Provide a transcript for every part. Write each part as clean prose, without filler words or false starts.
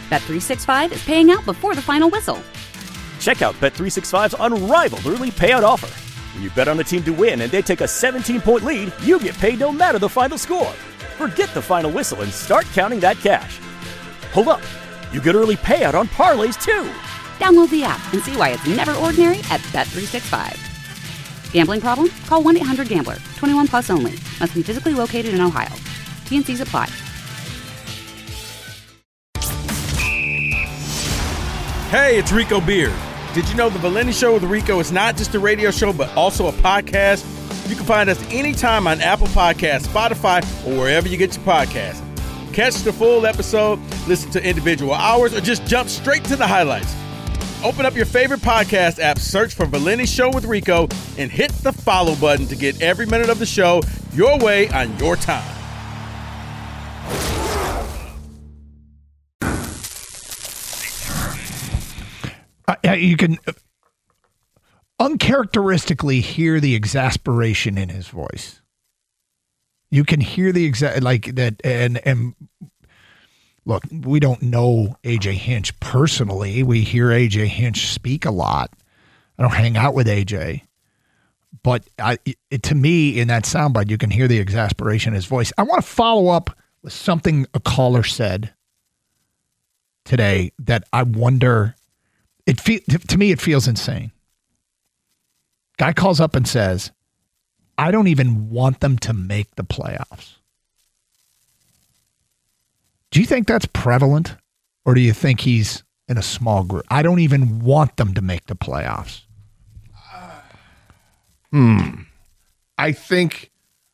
Bet365 is paying out before the final whistle. Check out Bet365's unrivaled early payout offer. When you bet on a team to win and they take a 17-point lead, you get paid no matter the final score. Forget the final whistle and start counting that cash. Hold up. You get early payout on parlays, too. Download the app and see why it's never ordinary at Bet365. Gambling problem? Call 1-800-GAMBLER. 21 plus only. Must be physically located in Ohio. T&Cs apply. Hey, it's Rico Beard. Did you know the Valenti Show with Rico is not just a radio show, but also a podcast? You can find us anytime on Apple Podcasts, Spotify, or wherever you get your podcasts. Catch the full episode, listen to individual hours, or just jump straight to the highlights. Open up your favorite podcast app, search for Valenti Show with Rico, and hit the follow button to get every minute of the show your way on your time. You can uncharacteristically hear the exasperation in his voice. You can hear the like that, and look, we don't know AJ Hinch personally. We hear AJ Hinch speak a lot. I don't hang out with AJ, but to me, in that soundbite, you can hear the exasperation in his voice. I want to follow up with something a caller said today that I wonder. To me, it feels insane. Guy calls up and says, I don't even want them to make the playoffs. Do you think that's prevalent? Or do you think he's in a small group? I don't even want them to make the playoffs. I think,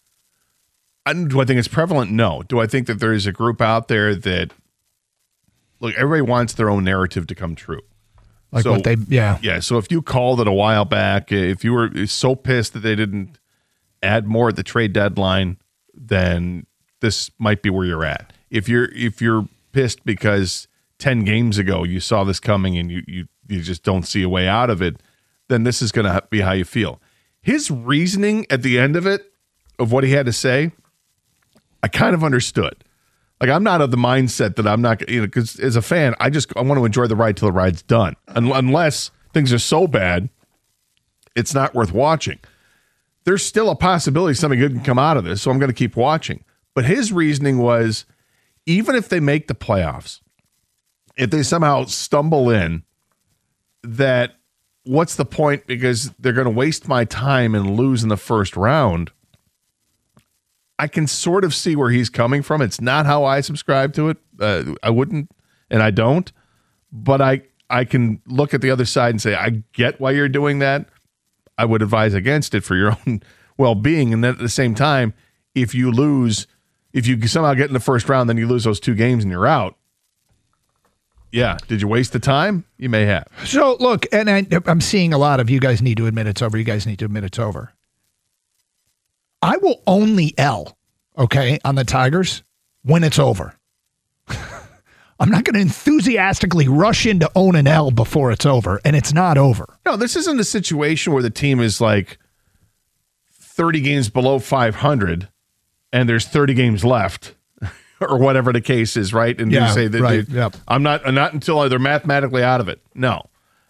do I think it's prevalent? No. Do I think that there is a group out there that, look, everybody wants their own narrative to come true. Like so, what they, yeah. Yeah, so if you called it a while back, if you were so pissed that they didn't add more at the trade deadline, then this might be where you're at. If you're pissed because 10 games ago you saw this coming and you just don't see a way out of it, then this is going to be how you feel. His reasoning at the end of it, of what he had to say, I kind of understood. Like, I'm not of the mindset that I'm not, because as a fan, I want to enjoy the ride till the ride's done. Unless things are so bad, it's not worth watching. There's still a possibility something good can come out of this, so I'm going to keep watching. But his reasoning was, even if they make the playoffs, if they somehow stumble in, that what's the point, because they're going to waste my time and lose in the first round. I can sort of see where he's coming from. It's not how I subscribe to it. I wouldn't, and I don't. But I can look at the other side and say, I get why you're doing that. I would advise against it for your own well-being. And then at the same time, if you somehow get in the first round, then you lose those 2 games and you're out. Yeah. Did you waste the time? You may have. So, look, and I'm seeing a lot of, you guys need to admit it's over. You guys need to admit it's over. I will own the L, okay, on the Tigers when it's over. I'm not going to enthusiastically rush in to own an L before it's over, and it's not over. No, this isn't a situation where the team is like 30 games below 500 and there's 30 games left or whatever the case is, right? And you say that right, yep. I'm not until they're mathematically out of it. No.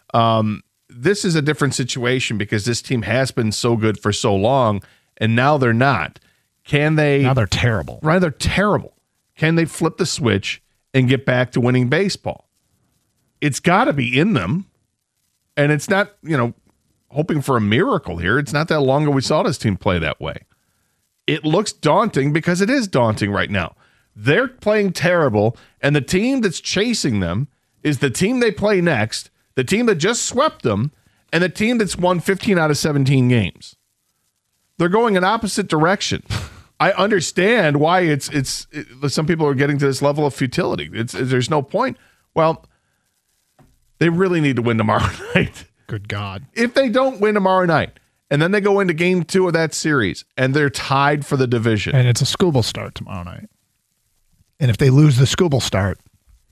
This is a different situation because this team has been so good for so long. And now they're not. Can they? Now they're terrible. Right, they're terrible. Can they flip the switch and get back to winning baseball? It's got to be in them. And it's not, hoping for a miracle here. It's not that long ago we saw this team play that way. It looks daunting because it is daunting right now. They're playing terrible, and the team that's chasing them is the team they play next, the team that just swept them, and the team that's won 15 out of 17 games. They're going in opposite direction. I understand why some people are getting to this level of futility. There's no point. Well, they really need to win tomorrow night. Good God. If they don't win tomorrow night, and then they go into game 2 of that series, and they're tied for the division. And it's a Scooble start tomorrow night. And if they lose the Scooble start,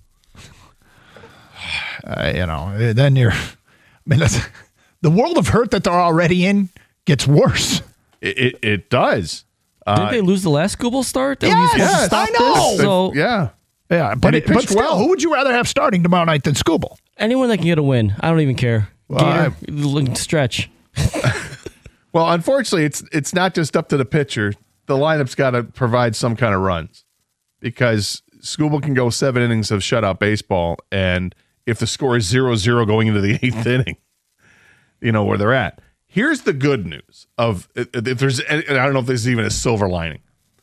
then that's the world of hurt that they're already in gets worse. It does. Didn't they lose the last Scooble start? Yes, I know. Yeah. Yeah, but still, who would you rather have starting tomorrow night than Skubal? Anyone that can get a win. I don't even care. Well, Gator, stretch. Well, unfortunately, it's not just up to the pitcher. The lineup's got to provide some kind of runs because Skubal can go 7 innings of shutout baseball, and if the score is 0-0 going into the 8th inning, you know where they're at. Here's the good news of if there's, and I don't know if there's even a silver lining.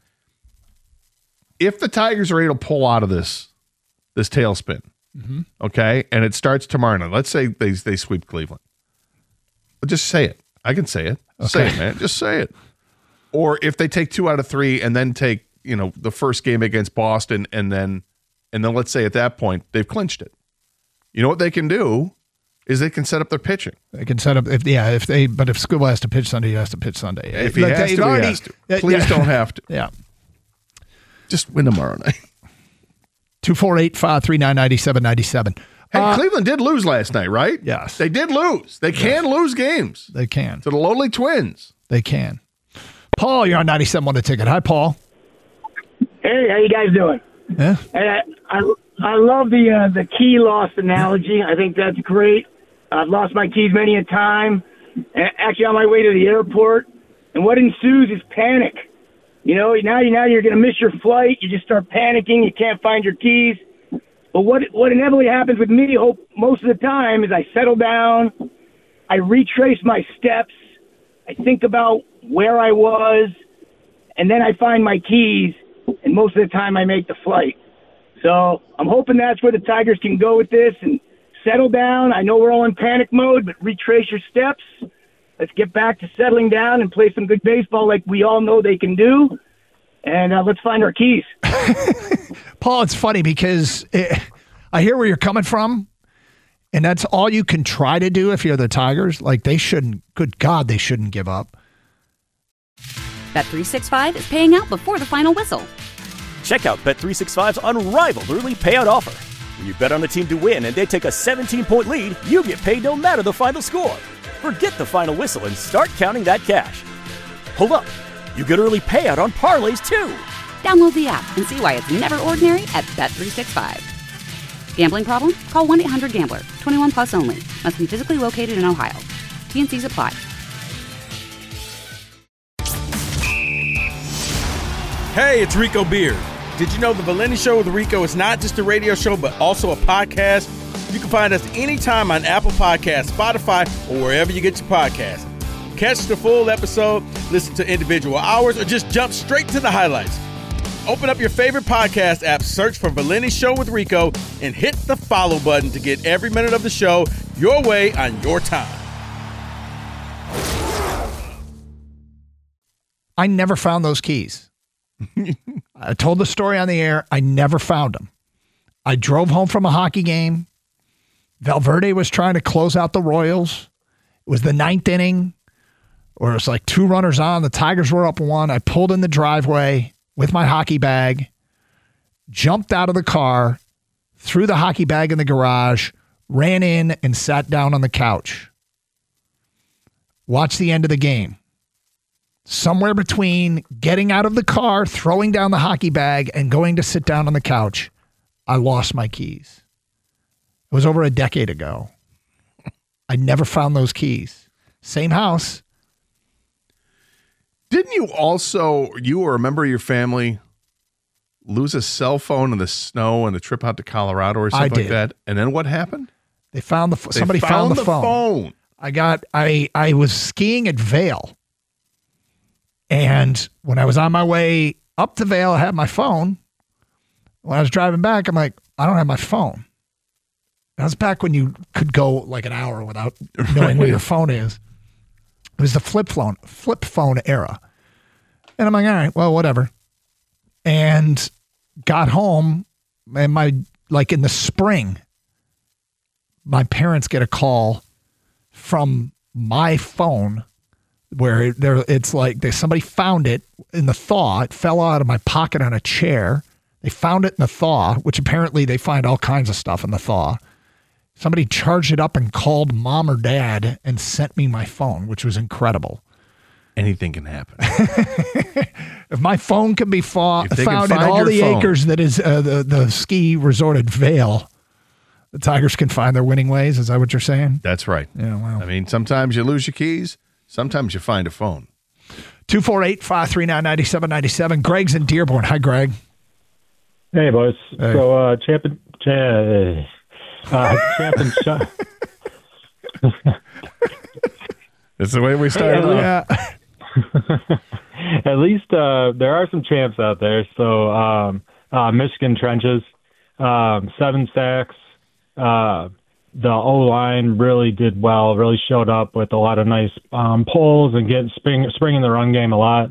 If the Tigers are able to pull out of this tailspin, okay, and it starts tomorrow night, let's say they sweep Cleveland. Just say it. I can say it. Okay. Say it, man. Just say it. Or if they take 2 out of 3 and then take, the first game against Boston and then let's say at that point they've clinched it. You know what they can do is they can set up their pitching. They can set up but if Skubal has to pitch Sunday, he has to pitch Sunday. If he has to, he has to. Please don't have to. Yeah. Just win tomorrow night. 248-539-9797. Hey, Cleveland did lose last night, right? Yes. They did lose. They can lose games. They can. To the lowly Twins. They can. Paul, you're on 97 on the ticket. Hi, Paul. Hey, how you guys doing? Yeah. Hey, I love the key loss analogy. I think that's great. I've lost my keys many a time. Actually, on my way to the airport. And what ensues is panic. Now you're going to miss your flight. You just start panicking. You can't find your keys. But what inevitably happens with me, most of the time, is I settle down. I retrace my steps. I think about where I was, and then I find my keys. And most of the time, I make the flight. So I'm hoping that's where the Tigers can go with this and settle down. I know we're all in panic mode, but retrace your steps. Let's get back to settling down and play some good baseball like we all know they can do. And let's find our keys. Paul, it's funny because I hear where you're coming from, and that's all you can try to do if you're the Tigers. Like, they shouldn't, good God, they shouldn't give up. Bet365 is paying out before the final whistle. Check out Bet365's unrivaled early payout offer. When you bet on a team to win and they take a 17-point lead, you get paid no matter the final score. Forget the final whistle and start counting that cash. Hold up. You get early payout on parlays, too. Download the app and see why it's never ordinary at Bet365. Gambling problem? Call 1-800-GAMBLER. 21 plus only. Must be physically located in Ohio. T&Cs apply. Hey, it's Rico Beard. Did you know the Valenti Show with Rico is not just a radio show, but also a podcast? You can find us anytime on Apple Podcasts, Spotify, or wherever you get your podcasts. Catch the full episode, listen to individual hours, or just jump straight to the highlights. Open up your favorite podcast app, search for Valenti Show with Rico, and hit the follow button to get every minute of the show your way on your time. I never found those keys. I told the story on the air. I never found them. I drove home from a hockey game. Valverde was trying to close out the Royals. It was the 9th inning, or it was like 2 runners on. The Tigers were up 1. I pulled in the driveway with my hockey bag, jumped out of the car, threw the hockey bag in the garage, ran in, and sat down on the couch. Watched the end of the game. Somewhere between getting out of the car, throwing down the hockey bag, and going to sit down on the couch, I lost my keys. It was over a decade ago. I never found those keys. Same house. Didn't you or a member of your family lose a cell phone in the snow on a trip out to Colorado or something like that? And then what happened? They found somebody found the phone. I was skiing at Vail. And when I was on my way up to Vail, I had my phone. When I was driving back, I'm like, I don't have my phone. That was back when you could go like an hour without knowing where your phone is. It was the flip phone era. And I'm like, all right, well, whatever. And got home, and in the spring, my parents get a call from my phone where it's like somebody found it in the thaw. It fell out of my pocket on a chair. They found it in the thaw, which apparently they find all kinds of stuff in the thaw. Somebody charged it up and called mom or dad and sent me my phone, which was incredible. anything can happen. If my phone can be found in find all your the phone. acres that is the ski resort at Vail, the Tigers can find their winning ways. Is that what you're saying? That's right. Yeah, wow. I mean, sometimes you lose your keys. Sometimes you find a phone. 248-539-9797. Greg's in Dearborn. Hi, Greg. Hey, boys. Hey. So, That's the way we started off. Yeah. at least there are some champs out there. So, Michigan Trenches, 7 sacks. The O-line really did well, really showed up with a lot of nice pulls and springing the run game a lot.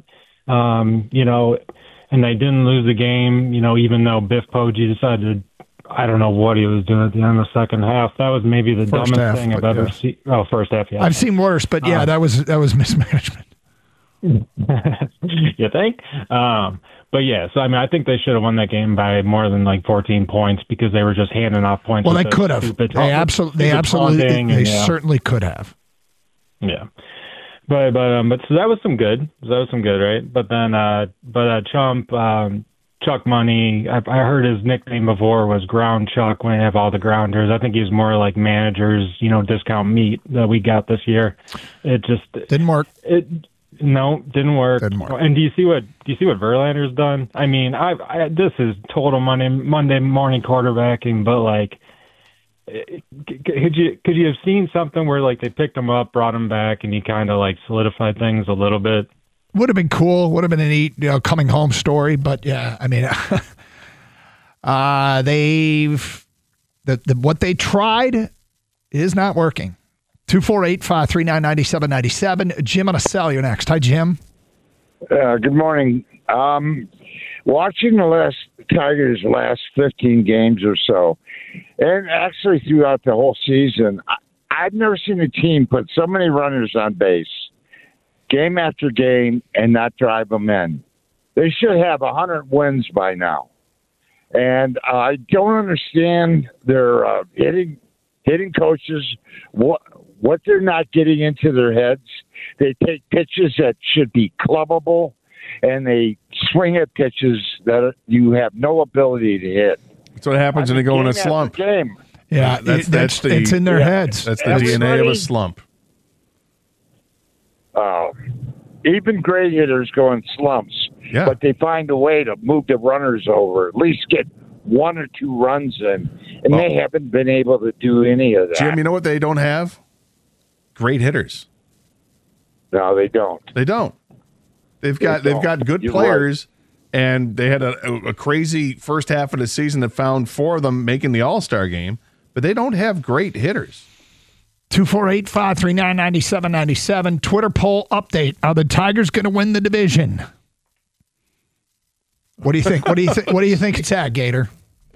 And they didn't lose the game, even though Biff Poggi decided I don't know what he was doing at the end of the second half. That was maybe the First dumbest half, thing I've but ever yeah. seen. Oh, first half, yeah. I've seen worse, but yeah, that was mismanagement. You think? But yeah, so I mean, I think they should have won that game by more than like 14 points because they were just handing off points. Well, with they the could have. stupid They absolutely, taunting and, certainly could have. Yeah. But so that was some good. Right? But then, Chump, Chuck Money. I heard his nickname before was Ground Chuck when they have all the grounders. I think he's more like managers, discount meat that we got this year. It just Didn't work. No, didn't work. Didn't work. And do you see what Verlander's done? I mean, this is total Monday morning quarterbacking, but like, could you have seen something where like they picked him up, brought him back, and he kind of like solidified things a little bit? Would have been cool. Would have been a neat, coming home story. But yeah, I mean, what they tried is not working. 248-539-9797. Jim on a cell. You're next. Hi, Jim. Good morning. Watching the Tigers' last 15 games or so, and actually throughout the whole season, I've never seen a team put so many runners on base game after game and not drive them in. They should have 100 wins by now. And I don't understand their hitting coaches, what they're not getting into their heads. They take pitches that should be clubbable, and they swing at pitches that you have no ability to hit. That's what happens when they go in a slump. Game. Yeah, it's in their heads. That's the DNA of a slump. Even great hitters go in slumps, but they find a way to move the runners over, at least get 1 or 2 runs in, and they haven't been able to do any of that. Jim, you know what they don't have? Great hitters. No, they don't. They don't. They've got good You're players, and they had a crazy first half of the season that found 4 of them making the All-Star game, but they don't have great hitters. 248-539-9797. Twitter poll update. Are the Tigers going to win the division? What do you think? What do you think it's at, Gator?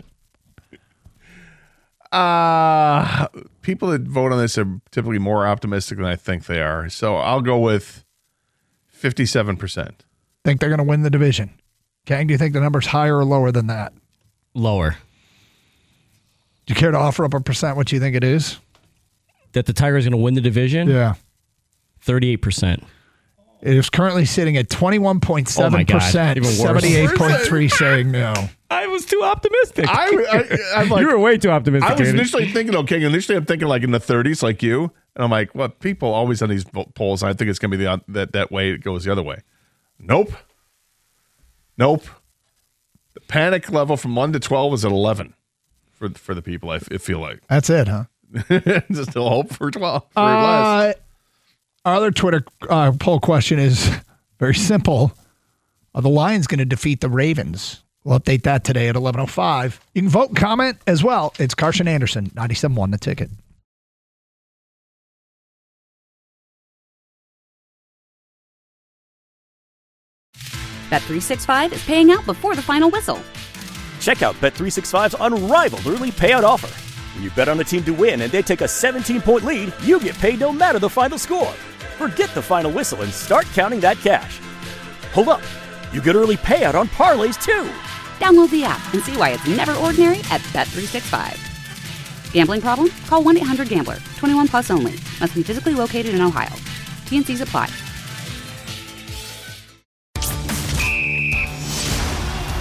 People that vote on this are typically more optimistic than I think they are. So I'll go with 57%. Think they're going to win the division? Kang, do you think the number's higher or lower than that? Lower. Do you care to offer up a percent what you think it is? That the Tigers are going to win the division? Yeah. 38%. It is currently sitting at 21.7%. Oh my God. Even worse. 78.3 saying no. I was too optimistic. I'm like, you were way too optimistic. I was Katie. initially thinking, initially I'm thinking like in the 30s, like you. And I'm like, well, people always on these polls, I think it's going to be that way. It goes the other way. Nope. The panic level from 1 to 12 is at 11 for the people, I feel like. That's it, huh? Just still hope for 12. For less. Our other Twitter poll question is very simple. Are the Lions going to defeat the Ravens? We'll update that today at 11:05. You can vote and comment as well. It's Carson Anderson, 97.1 The Ticket. Bet365 is paying out before the final whistle. Check out Bet365's unrivaled early payout offer. When you bet on a team to win and they take a 17-point lead, you get paid no matter the final score. Forget the final whistle and start counting that cash. Hold up. You get early payout on parlays, too. Download the app and see why it's never ordinary at Bet365. Gambling problem? Call 1-800-GAMBLER. 21 plus only. Must be physically located in Ohio. T&Cs apply.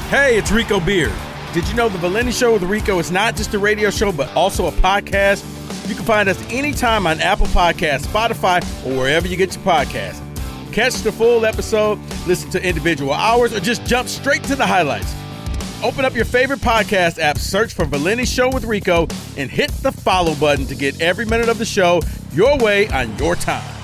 Hey, it's Rico Beard. Did you know the Valenti Show with Rico is not just a radio show, but also a podcast? You can find us anytime on Apple Podcasts, Spotify, or wherever you get your podcasts. Catch the full episode, listen to individual hours, or just jump straight to the highlights. Open up your favorite podcast app, search for Valenti Show with Rico, and hit the follow button to get every minute of the show your way on your time.